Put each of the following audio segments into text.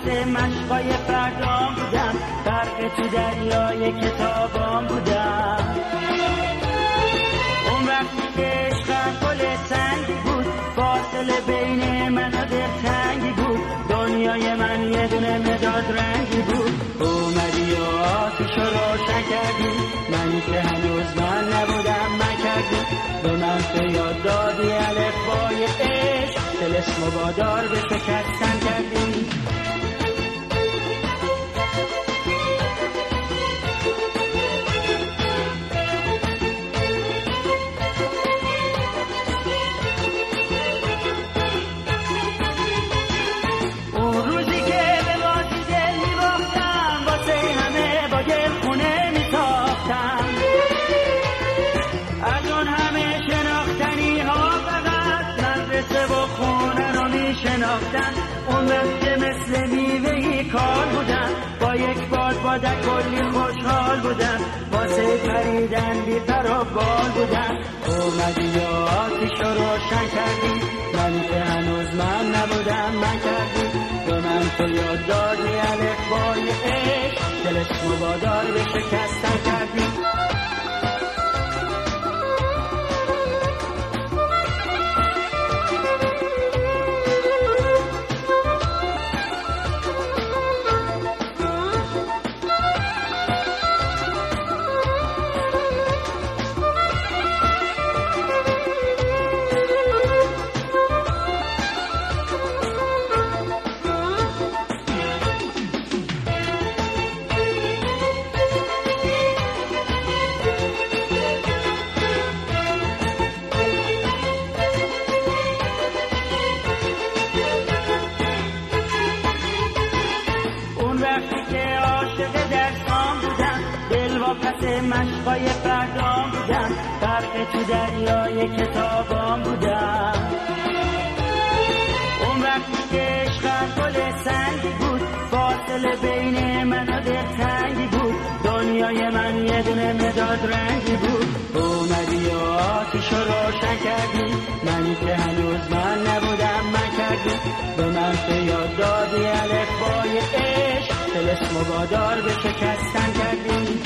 پس مشقای فردام بودم، غرق تو دریای کتابام بودم. اون وقتی که عشقم گل سنگی بود، فاصله بین من و دلتنگی بود، دنیای من یه دونه مداد رنگی بود. اومدی و آتیشو روشن کردی، منی که هنوز من نبودم من کردی. به من تو یاد دادی الفبای عشق، طلسم و وادار به شکستن کردی. اون وقت که مثل میوهی کار بودم، با یک باد بادک کلی خوشحال بودم، واسه پریدن بی پر و بال بودم. اومدی و آتیشو روشن کردی، من که هنوز من نبودم من کردی. به من تو یاد دادی الفبای عشق، طلسم و وادار به شکستن کردی. پس مشقای فردام بودم، غرق تو دریای کتابام بودم. اون وقتی که عشقم گل سنگی بود، فاصله بین من و دلتنگی بود، دنیای من یه دونه مداد رنگی بود. اومدی و آتیشو روشن کردی، منی که هنوز من نبودم من کردی. به من تو یاد دادی الفبای عشق، طلسم و وادار به شکستن کردی.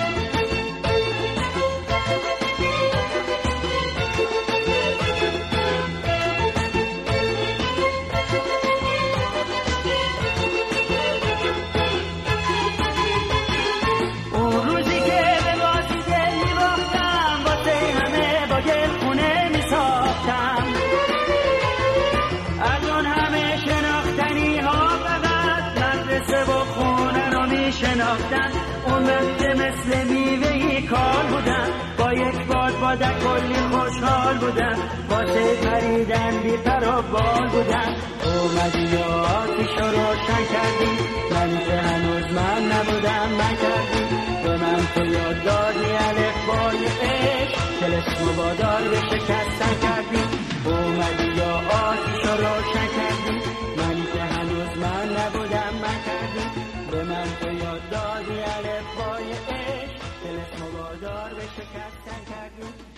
اون وقت مثل میوهی کار بودم، با یک باد بادک کلی خوشحال بودم، واسه پریدن بی پر و بال بودم. اومدی و آتیشو روشن کردی، من که هنوز من نبودم من کردی. به من تو یاد دادی الفبای عشق، طلسم و وادار به شکستن کردی. اومدی و آتیشو روشن کردی، من که هنوز من نبودم من کردی. به من تو یاد دادی الفبای عشق، طلسم و وادار به شکستن کردی.